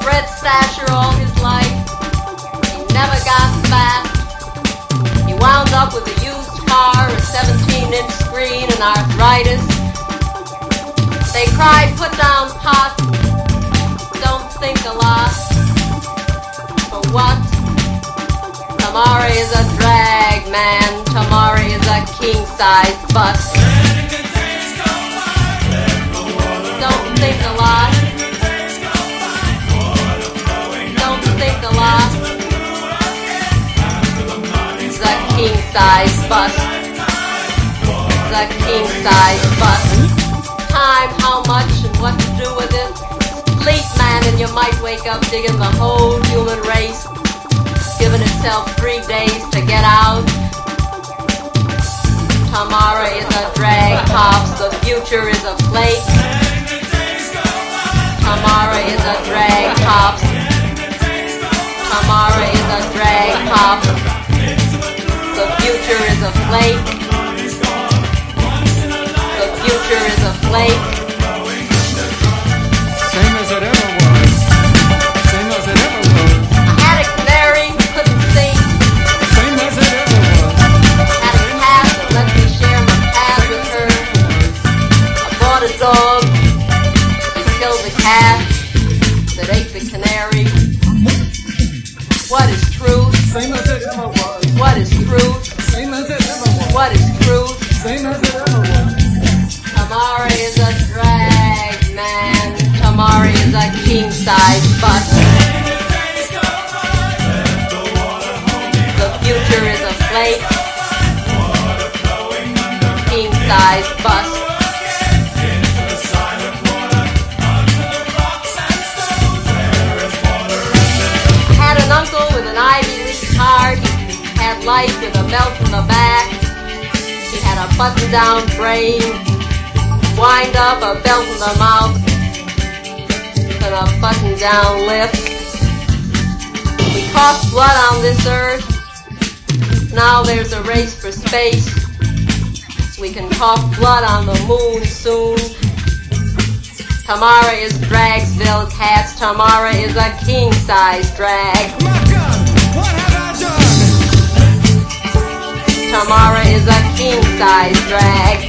red stasher all his life. He never got fat. He wound up with a used car, a 17-inch screen, and arthritis. They cried, put down pot, don't think a lot. For what? Tamari is a drag, man. Tamari is a king-size bus. Don't think a lot. Don't think a lot. The king-size bus. The king-size bus. Time, how much, and what to do with it. Sleep, man, and you might wake up digging the whole human race, giving itself 3 days to get out. Tamara is a drag, pops. The future is a flake. Tamara is a drag, pops. Tamara is a drag, pops. The future is a flake. The future is a flake. Same as it ever was. Same as it ever was. I had a canary, couldn't sing. Same as it ever was. Had a cat that let me share my pad with her. I bought a dog, killed the cat that ate the canary. What is truth? Same as it ever was. What is truth? Same as it ever was. What is truth? Same as it ever was. Tamari is a drag, man. Tamari is a king-size bus. The future is a flake. King-size bus. Had an uncle with an Ivy League card. He had life with a belt in the back. He had a button-down brain, wind up, a belt in the mouth, and a button-down lip. We coughed blood on this earth. Now there's a race for space. We can cough blood on the moon soon. Tamara is Dragsville cats. Tamara is a king-size drag. My God, what have I done? Tamara is a king-size drag.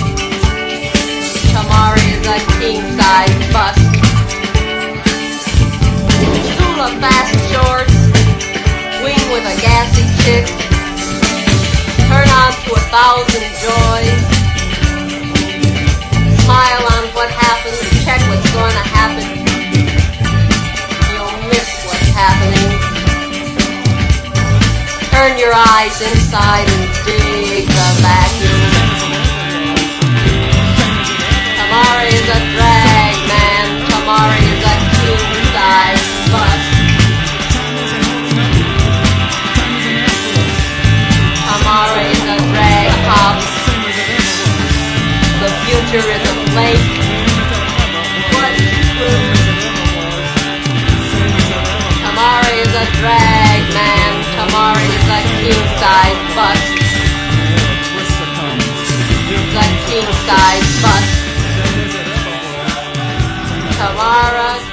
Tamara is a king-size bus. School of fast shorts, wing with a gassy chick, turn on to 1,000 joys, smile on what happens, check what's going to happen, you'll miss what's happening. Turn your eyes inside and dig the vacuum. Tamara is a drag, man. Tamara is a king-size bus. Tamara is a drag, pops. The future is a flake. What is true? Tamara is a drag, man. Tamara is a king-size bus. The king-size bus. Tamara